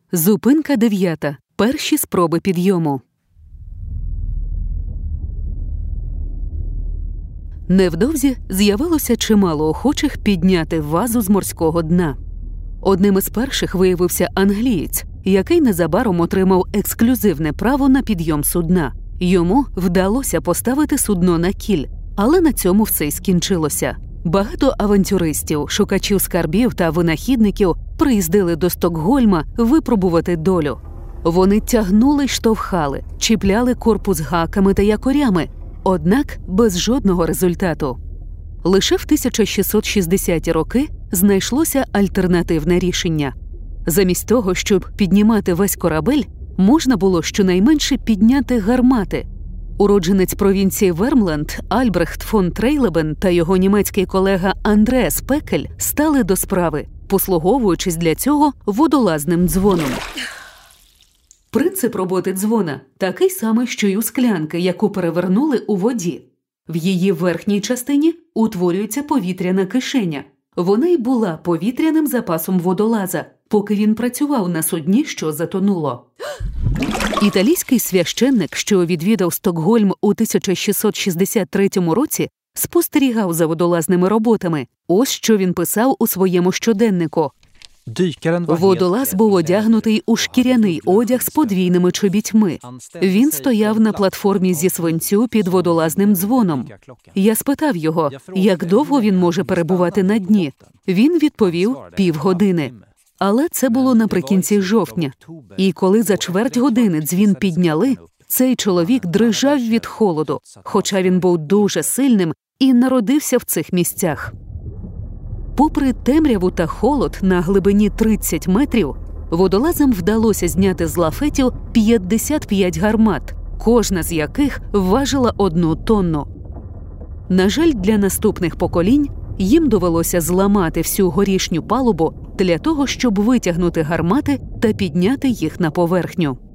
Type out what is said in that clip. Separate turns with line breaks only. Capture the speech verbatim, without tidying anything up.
Зупинка дев'ята. Перші спроби підйому. Невдовзі з'явилося чимало охочих підняти вазу з морського дна. Одним із перших виявився англієць, який незабаром отримав ексклюзивне право на підйом судна. Йому вдалося поставити судно на кіль, але на цьому все й скінчилося. Багато авантюристів, шукачів скарбів та винахідників приїздили до Стокгольма випробувати долю. Вони тягнули й штовхали, чіпляли корпус гаками та якорями, однак без жодного результату. Лише в тисяча шістсот шістдесяті роки знайшлося альтернативне рішення. Замість того, щоб піднімати весь корабель, можна було щонайменше підняти гармати. Уродженець провінції Вермланд Альбрехт фон Трейлебен та його німецький колега Андреас Пекель стали до справи, послуговуючись для цього водолазним дзвоном. Принцип роботи дзвона такий самий, що й у склянки, яку перевернули у воді. В її верхній частині утворюється повітряна кишеня. Вона й була повітряним запасом водолаза, поки він працював на судні, що затонуло. Італійський священник, що відвідав Стокгольм у тисяча шістсот шістдесят третьому році, спостерігав за водолазними роботами. Ось що він писав у своєму щоденнику. Водолаз був одягнутий у шкіряний одяг з подвійними чобітьми. Він стояв на платформі зі свинцю під водолазним дзвоном. Я спитав його, як довго він може перебувати на дні. Він відповів – півгодини. Але це було наприкінці жовтня. І коли за чверть години дзвін підняли, цей чоловік дрижав від холоду, хоча він був дуже сильним і народився в цих місцях. Попри темряву та холод на глибині тридцять метрів, водолазам вдалося зняти з лафетів п'ятдесят п'ять гармат, кожна з яких важила одну тонну. На жаль, для наступних поколінь їм довелося зламати всю горішню палубу для того, щоб витягнути гармати та підняти їх на поверхню.